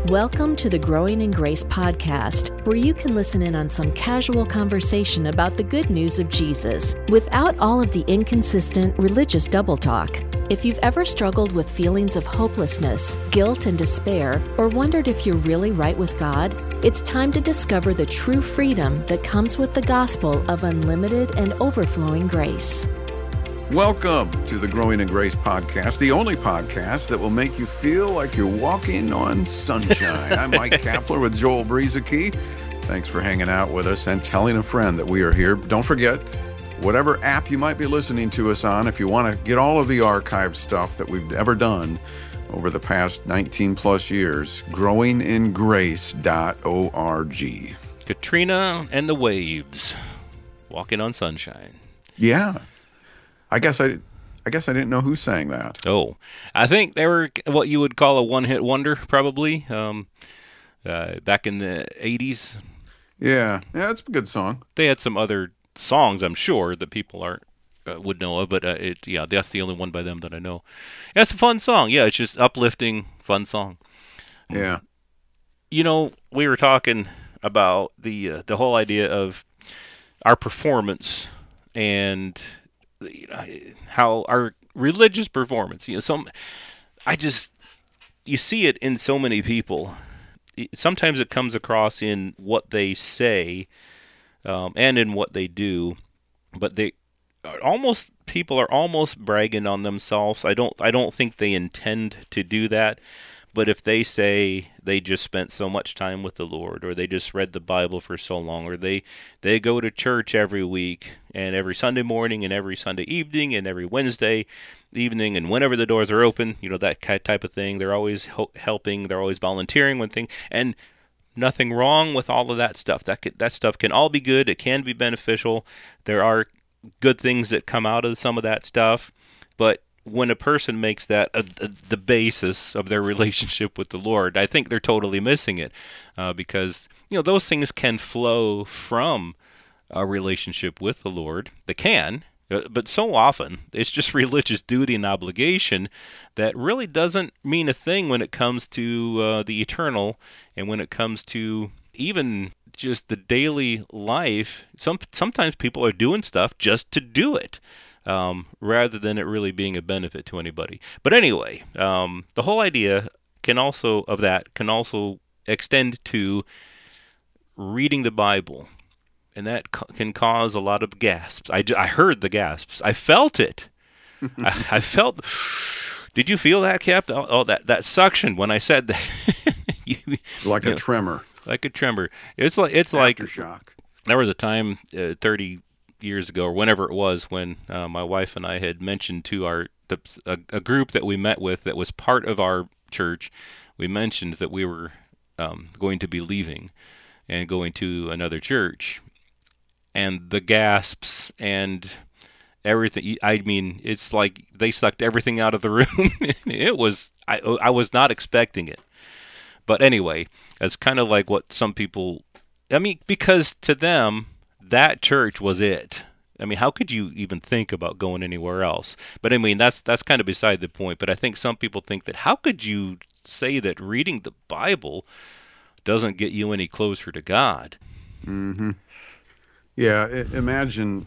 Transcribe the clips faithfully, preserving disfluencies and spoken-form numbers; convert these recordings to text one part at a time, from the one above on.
Welcome to the Growing in Grace podcast, where you can listen in on some casual conversation about the good news of Jesus without all of the inconsistent religious double talk. If you've ever struggled with feelings of hopelessness, guilt, and despair, or wondered if you're really right with God, it's time to discover the true freedom that comes with the gospel of unlimited and overflowing grace. Welcome to the Growing in Grace podcast, the only podcast that will make you feel like you're walking on sunshine. I'm Mike Kapler with Joel Brueseke. Thanks for hanging out with us and telling a friend that we are here. Don't forget, whatever app you might be listening to us on, if you want to get all of the archived stuff that we've ever done over the past nineteen plus years, growing in grace dot org. Katrina and the Waves, Walking on Sunshine. Yeah. I guess I, I guess I didn't know who sang that. Oh, I think they were what you would call a one-hit wonder, probably, um, uh, back in the eighties. Yeah, yeah, it's a good song. They had some other songs, I'm sure, that people aren't uh, would know of, but uh, it, yeah, that's the only one by them that I know. Yeah, it's a fun song. Yeah, it's just uplifting, fun song. Yeah. You know, we were talking about the uh, the whole idea of our performance and you know, how our religious performance, you know, some, I just, you see it in so many people. Sometimes it comes across in what they say um, and in what they do, but they are almost, people are almost bragging on themselves. I don't, I don't think they intend to do that. But if they say they just spent so much time with the Lord, or they just read the Bible for so long, or they, they go to church every week, and every Sunday morning, and every Sunday evening, and every Wednesday evening, and whenever the doors are open, you know, that type of thing, they're always ho- helping, they're always volunteering when things, and nothing wrong with all of that stuff. That could, that stuff can all be good. It can be beneficial. There are good things that come out of some of that stuff, but when a person makes that uh, the basis of their relationship with the Lord, I think they're totally missing it uh, because, you know, those things can flow from a relationship with the Lord. They can, uh, but so often it's just religious duty and obligation that really doesn't mean a thing when it comes to uh, the eternal and when it comes to even just the daily life. Some Sometimes people are doing stuff just to do it. Um, rather than it really being a benefit to anybody. But anyway, um, the whole idea can also of that can also extend to reading the Bible, and that ca- can cause a lot of gasps. I, I heard the gasps. I felt it. I, I felt. Did you feel that, Cap? Oh, oh, that that suction when I said that. you, like you a know, tremor. Like a tremor. It's like it's like aftershock. There was a time uh, thirty years ago, or whenever it was, when uh, my wife and I had mentioned to our a, a group that we met with that was part of our church, we mentioned that we were um, going to be leaving and going to another church, and the gasps and everything. I mean, it's like they sucked everything out of the room. It was I I was not expecting it, but anyway, it's kind of like what some people. I mean, because to them, that church was it. I mean, how could you even think about going anywhere else? But I mean, that's that's kind of beside the point. But I think some people think that how could you say that reading the Bible doesn't get you any closer to God? Mm-hmm. Yeah, I, imagine,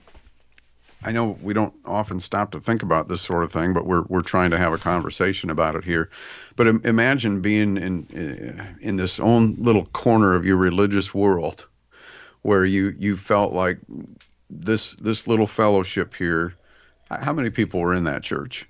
I know we don't often stop to think about this sort of thing, but we're we're trying to have a conversation about it here. But im- imagine being in in this own little corner of your religious world, where you, you felt like this this little fellowship here. How many people were in that church?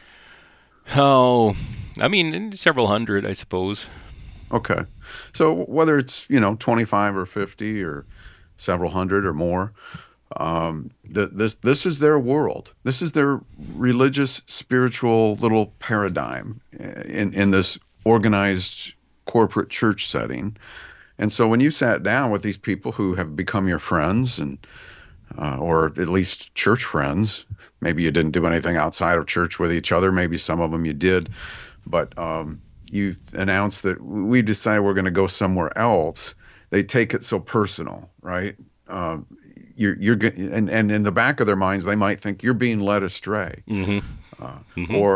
Oh, I mean, several hundred, I suppose. Okay. So whether it's, you know, twenty-five or fifty or several hundred or more, um, th- this this is their world. This is their religious, spiritual little paradigm in, in this organized corporate church setting. And so when you sat down with these people who have become your friends, and uh, or at least church friends, maybe you didn't do anything outside of church with each other, maybe some of them you did, but um, you announced that we decided we're going to go somewhere else, they take it so personal, right? Um, you're, you're and, and in the back of their minds, they might think you're being led astray. Mm-hmm. Uh, mm-hmm. or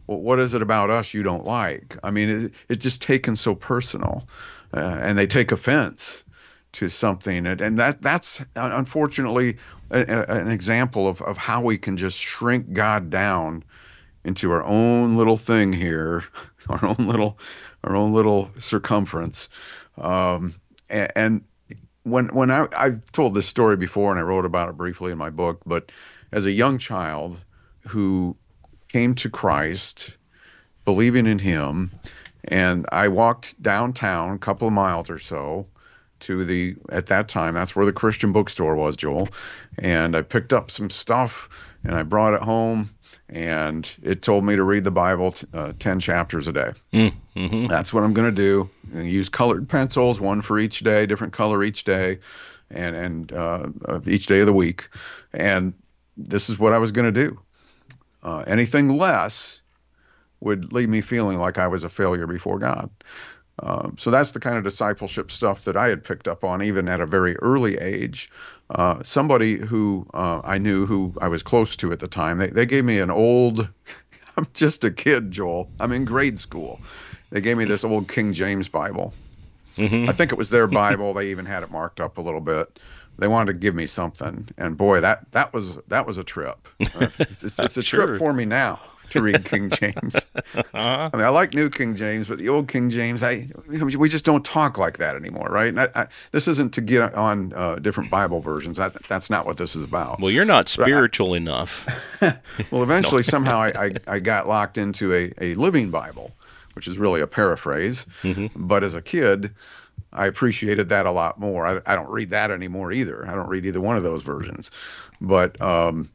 well, what is it about us you don't like? I mean, it, it's just taken so personal, uh, and they take offense to something, and, and that that's unfortunately a, a, an example of, of how we can just shrink God down into our own little thing here, our own little, our own little circumference. Um, and, and when when I I've told this story before, and I wrote about it briefly in my book, but as a young child who came to Christ, believing in Him, and I walked downtown a couple of miles or so to the, at that time, that's where the Christian bookstore was, Joel, and I picked up some stuff and I brought it home, and it told me to read the Bible t- uh, ten chapters a day. Mm-hmm. That's what I'm going to do. I'm going to use colored pencils, one for each day, different color each day, and and uh, of each day of the week, and this is what I was going to do. Uh, anything less would leave me feeling like I was a failure before God. Um, so that's the kind of discipleship stuff that I had picked up on even at a very early age. Uh, somebody who uh, I knew, who I was close to at the time, they, they gave me an old, I'm just a kid, Joel. I'm in grade school. They gave me this old King James Bible. Mm-hmm. I think it was their Bible. They even had it marked up a little bit. They wanted to give me something, and boy, that that was that was a trip. Uh, it's, it's, it's a sure. trip for me now to read King James. I mean, I like New King James, but the old King James, I we just don't talk like that anymore, right? And I, I, this isn't to get on uh, different Bible versions. That, that's not what this is about. Well, you're not spiritual I, enough. Well, eventually, no. somehow, I, I I got locked into a a Living Bible, which is really a paraphrase. Mm-hmm. But as a kid, I appreciated that a lot more. I, I don't read that anymore either. I don't read either one of those versions. But um,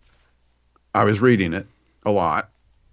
I was reading it a lot.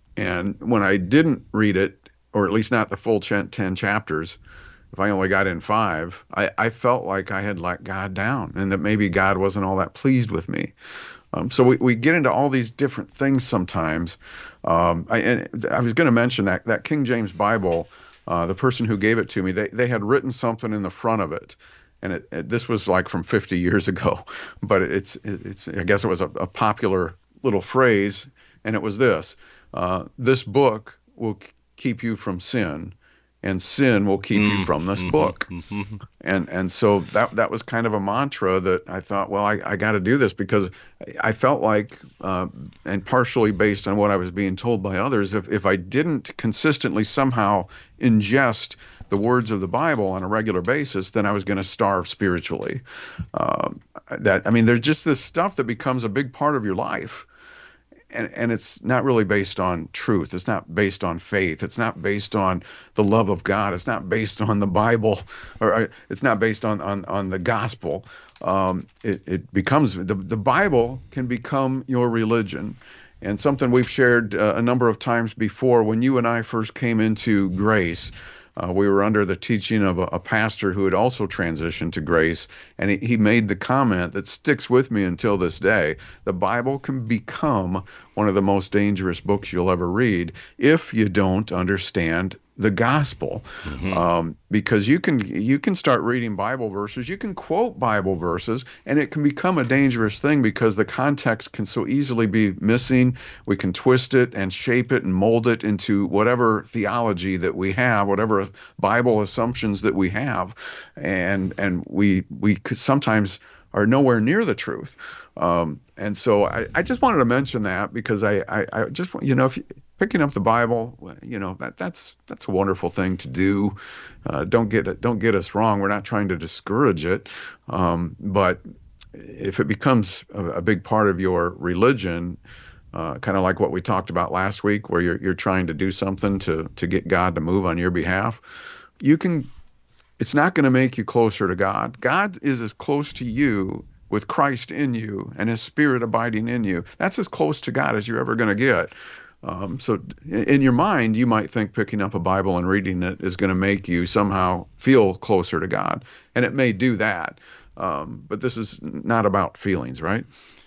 And when I didn't read it, or at least not the full ten chapters, if I only got in five, I, I felt like I had let God down, and that maybe God wasn't all that pleased with me. Um, so we, we get into all these different things sometimes. Um, I, and I was going to mention that that King James Bible, Uh, the person who gave it to me, they, they had written something in the front of it, and it, it, this was like from fifty years ago, but it's it, it's I guess it was a, a popular little phrase, and it was this: uh, "This book will k- keep you from sin, and sin will keep mm, you from this mm-hmm, book." Mm-hmm. And and so that that was kind of a mantra that I thought, well, I, I got to do this, because I felt like, uh, and partially based on what I was being told by others, if, if I didn't consistently somehow ingest the words of the Bible on a regular basis, then I was going to starve spiritually. Uh, that I mean, there's just this stuff that becomes a big part of your life. And, and it's not really based on truth. It's not based on faith. It's not based on the love of God. It's not based on the Bible, or it's not based on, on, on the gospel. Um, it, it becomes, the, the Bible can become your religion. And something we've shared uh, a number of times before, when you and I first came into grace, Uh, we were under the teaching of a, a pastor who had also transitioned to grace, and he, he made the comment that sticks with me until this day: the Bible can become one of the most dangerous books you'll ever read if you don't understand the gospel. Mm-hmm. Um, because you can you can start reading Bible verses, you can quote Bible verses, and it can become a dangerous thing because the context can so easily be missing. We can twist it and shape it and mold it into whatever theology that we have, whatever Bible assumptions that we have, and and we we could sometimes are nowhere near the truth. Um, and so I, I just wanted to mention that, because I, I, I just want, you know, if you, picking up the Bible, you know, that that's that's a wonderful thing to do. Uh, don't get it, don't get us wrong. We're not trying to discourage it, um, but if it becomes a, a big part of your religion, uh, kind of like what we talked about last week, where you're you're trying to do something to to get God to move on your behalf, you can. It's not going to make you closer to God. God is as close to you with Christ in you and His Spirit abiding in you. That's as close to God as you're ever going to get. Um, so in your mind, you might think picking up a Bible and reading it is going to make you somehow feel closer to God. And it may do that. Um, but this is not about feelings, right?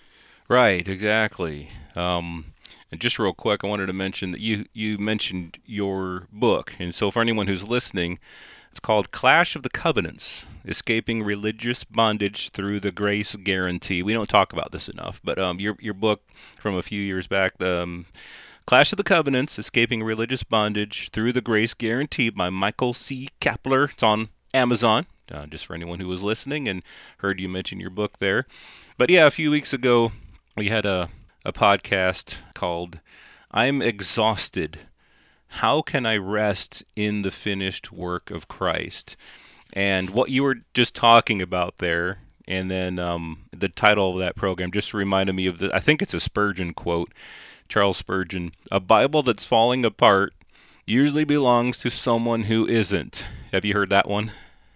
Right, exactly. Um, and just real quick, I wanted to mention that you, you mentioned your book. And so for anyone who's listening, it's called Clash of the Covenants: Escaping Religious Bondage Through the Grace Guarantee. We don't talk about this enough, but um, your your book from a few years back, um, Clash of the Covenants, Escaping Religious Bondage Through the Grace Guarantee by Michael C. Kapler. It's on Amazon, uh, just for anyone who was listening and heard you mention your book there. But yeah, a few weeks ago, we had a, a podcast called I'm Exhausted. How Can I Rest in the Finished Work of Christ? And what you were just talking about there, and then um, the title of that program just reminded me of the, I think it's a Spurgeon quote, Charles Spurgeon, a Bible that's falling apart usually belongs to someone who isn't. Have you heard that one?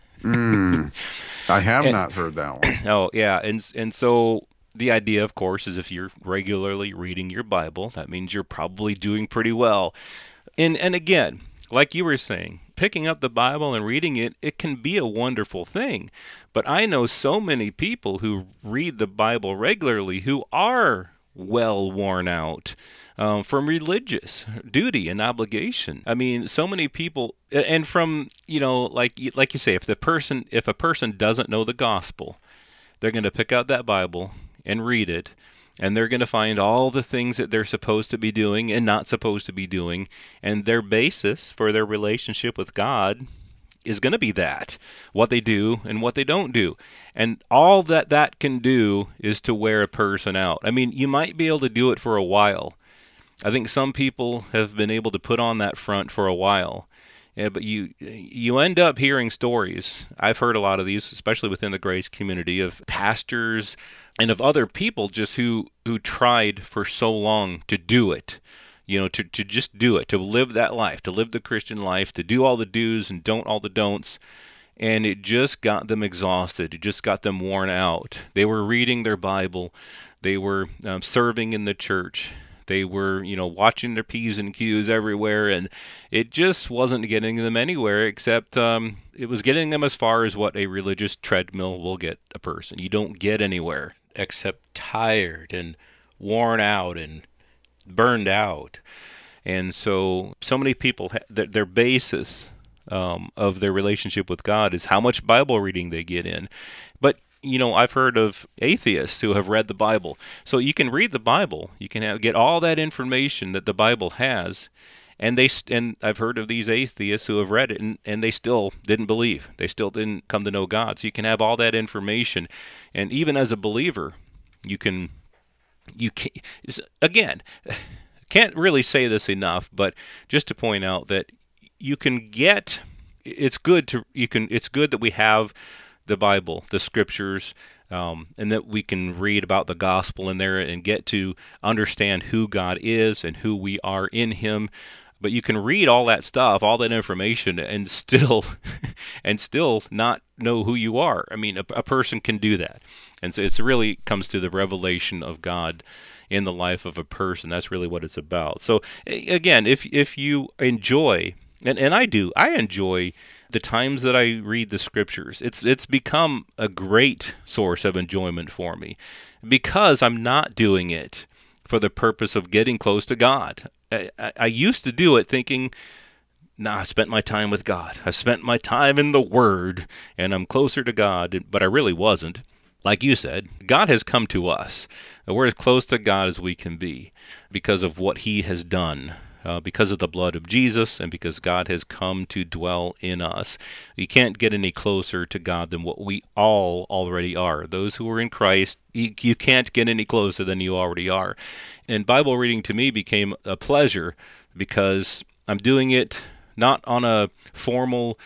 Mm, I have and, not heard that one. Oh, yeah. And, and so the idea, of course, is if you're regularly reading your Bible, that means you're probably doing pretty well. And, and again, like you were saying, picking up the Bible and reading it, it can be a wonderful thing. But I know so many people who read the Bible regularly who are well worn out um, from religious duty and obligation. I mean, so many people, and from, you know, like like you say, if the person, if a person doesn't know the gospel, they're going to pick out that Bible and read it, and they're going to find all the things that they're supposed to be doing and not supposed to be doing, and their basis for their relationship with God is going to be that, what they do and what they don't do. And all that that can do is to wear a person out. I mean, you might be able to do it for a while. I think some people have been able to put on that front for a while. Yeah, but you you end up hearing stories. I've heard a lot of these, especially within the Grace community, of pastors and of other people just who, who tried for so long to do it. You know, to, to just do it, to live that life, to live the Christian life, to do all the do's and don't all the don'ts. And it just got them exhausted. It just got them worn out. They were reading their Bible. They were um, serving in the church. They were, you know, watching their P's and Q's everywhere. And it just wasn't getting them anywhere, except um, it was getting them as far as what a religious treadmill will get a person. You don't get anywhere except tired and worn out and burned out. And so so many people, ha- their, their basis um, of their relationship with God is how much Bible reading they get in. But you know, I've heard of atheists who have read the Bible. So you can read the Bible, you can have, get all that information that the Bible has, and they and I've heard of these atheists who have read it and, and they still didn't believe. They still didn't come to know God. So you can have all that information, and even as a believer, you can You can again, can't really say this enough, but just to point out that you can get. It's good to you can. It's good that we have the Bible, the Scriptures, um, and that we can read about the gospel in there and get to understand who God is and who we are in Him. But you can read all that stuff, all that information, and still, and still not know who you are. I mean, a, a person can do that, and so it really comes to the revelation of God in the life of a person. That's really what it's about. So, again, if if you enjoy, and, and I do, I enjoy the times that I read the Scriptures. It's it's become a great source of enjoyment for me because I'm not doing it for the purpose of getting close to God. I, I used to do it thinking, nah, I spent my time with God. I spent my time in the Word, and I'm closer to God, but I really wasn't. Like you said, God has come to us. We're as close to God as we can be because of what He has done, uh, because of the blood of Jesus, and because God has come to dwell in us. You can't get any closer to God than what we all already are. Those who are in Christ, you, you can't get any closer than you already are. And Bible reading to me became a pleasure because I'm doing it not on a formal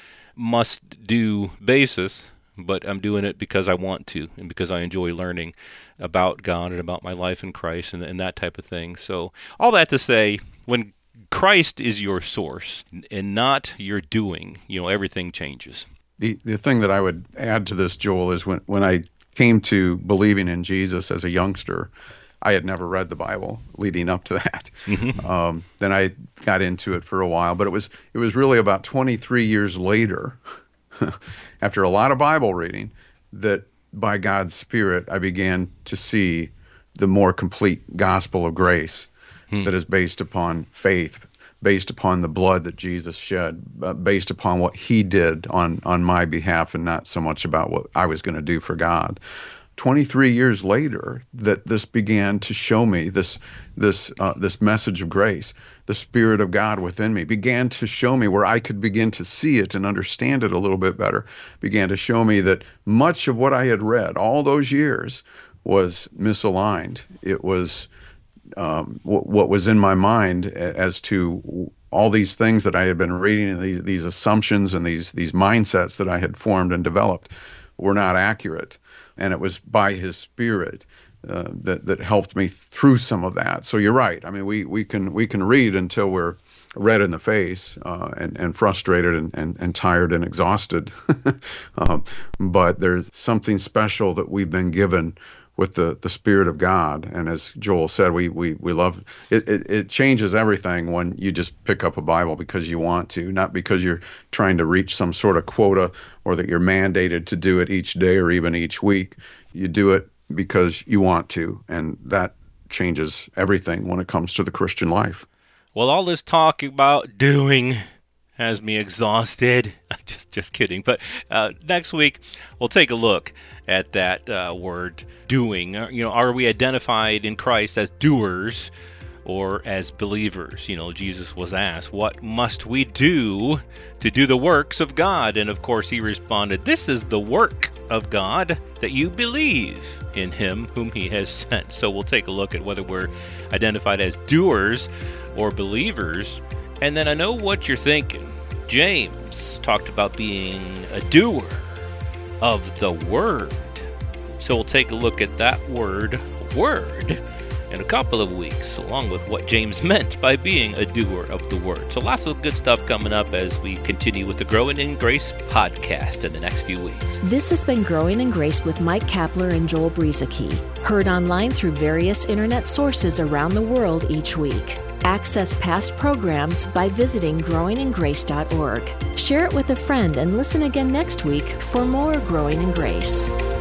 must-do basis, but I'm doing it because I want to and because I enjoy learning about God and about my life in Christ and, and that type of thing. So all that to say, when Christ is your source and not your doing, you know, everything changes. The the thing that I would add to this, Joel, is when, when I came to believing in Jesus as a youngster, I had never read the Bible leading up to that. Mm-hmm. Um, then I got into it for a while, but it was it was really about twenty-three years later, after a lot of Bible reading, that by God's Spirit I began to see the more complete gospel of grace hmm. that is based upon faith, based upon the blood that Jesus shed, uh, based upon what He did on on my behalf, and not so much about what I was going to do for God. twenty-three years later that this began to show me this this uh, this message of grace. The Spirit of God within me began to show me where I could begin to see it and understand it a little bit better. Began to show me that much of what I had read all those years was misaligned. It was um, w- what was in my mind as to all these things that I had been reading, and these these assumptions and these these mindsets that I had formed and developed were not accurate. And it was by His Spirit uh, that that helped me through some of that. So you're right. I mean, we we can we can read until we're red in the face uh, and and frustrated and, and, and tired and exhausted. um, but there's something special that we've been given with the, the Spirit of God. And as Joel said, we we we love it, it. It changes everything when you just pick up a Bible because you want to, not because you're trying to reach some sort of quota or that you're mandated to do it each day or even each week. You do it because you want to, and that changes everything when it comes to the Christian life. Well, all this talk about doing has me exhausted. just just kidding. But uh, next week, we'll take a look at that uh, word doing. You know, are we identified in Christ as doers or as believers? You know, Jesus was asked, what must we do to do the works of God? And of course, he responded, this is the work of God, that you believe in him whom he has sent. So we'll take a look at whether we're identified as doers or believers. And then I know what you're thinking. James talked about being a doer of the word. So we'll take a look at that word, word, in a couple of weeks, along with what James meant by being a doer of the word. So lots of good stuff coming up as we continue with the Growing in Grace podcast in the next few weeks. This has been Growing in Grace with Mike Kapler and Joel Brueseke, heard online through various internet sources around the world each week. Access past programs by visiting growing in grace dot org. Share it with a friend and listen again next week for more Growing in Grace.